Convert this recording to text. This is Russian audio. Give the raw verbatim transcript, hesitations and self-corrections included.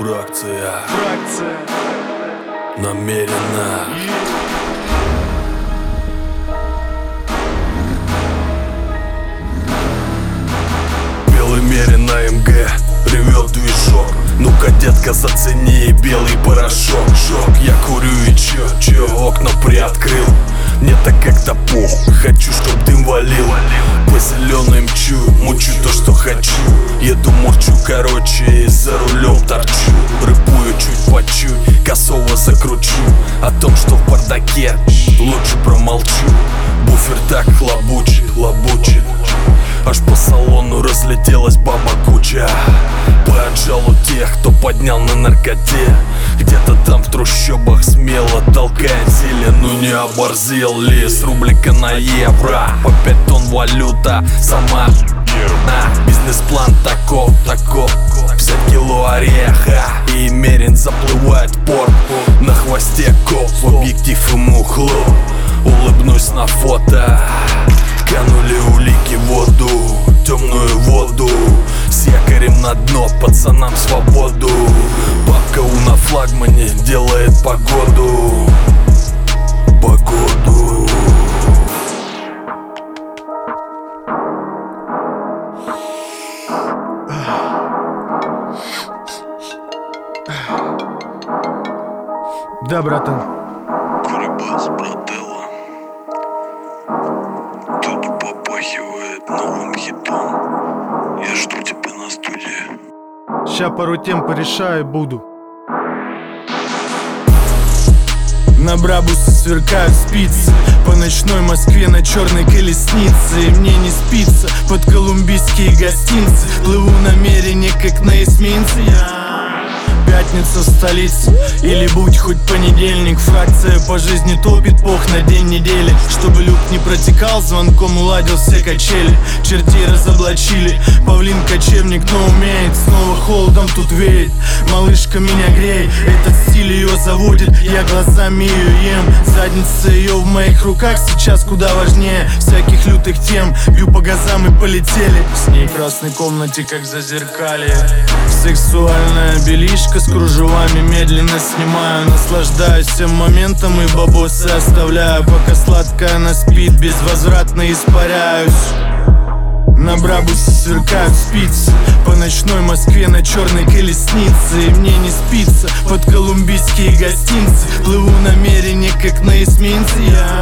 Фракция, Фракция намеренно. Белый мерин на МГ, ревет движок. Ну-ка, детка, зацени белый порошок. Жок, я курю и чё, чё, окна приоткрыл. Мне так как-то похуй, хочу, чтоб дым валил. По зеленой мчу, мучу то, что хочу. Еду, морчу, короче, и за рулем торчу. Рыбую чуть по чуть, косово закручу. О том, что в бардаке, лучше промолчу. Буфер так хлобучит, лобучит. Аж по салону разлетелась баба куча. По отжалу тех, кто поднял на наркоте. Где-то там в трущобах смело толкает зелень. Ну не оборзел ли с рублика на евро? По пять тонн валюта сама. Бизнес-план таков, таков. пятьдесят кило ореха. И мерин заплывает в порт. На хвосте коп, в объектив ему хлоп. Улыбнусь на фото. Канули улики в воду, темную воду. С якорем на дно, пацанам свободу. Бабка У на флагмане делает погоду. Погоду. Да, братан. Курибас, брателло. Тут попахивает новым хитом. Я жду тебя на студии. Ща пару тем порешаю буду. На Брабусе сверкают спицы. По ночной Москве на черной колеснице. И мне не спится под колумбийские гостинцы. Плыву намерение, как на эсминце. Пятница в столице, или будь хоть понедельник. Фракция по жизни топит, пох на день недели. Чтобы люк не протекал, звонком уладил все качели. Чертей разоблачили, павлин кочевник, но умеет. Снова холодом тут веет, малышка меня греет. Этот стиль ее заводит, я глазами ее ем. Задница ее в моих руках сейчас куда важнее всяких лютых тем. Бью по газам и полетели. С ней в красной комнате, как зазеркалье. Сексуальная белишка с кружевами медленно снимаю. Наслаждаюсь всем моментом и бабосы оставляю. Пока сладкая она спит, безвозвратно испаряюсь. На Брабусе сверкают спицы. По ночной Москве на черной колеснице. И мне не спится под колумбийские гостинцы. Плыву намерение, как на эсминце. Я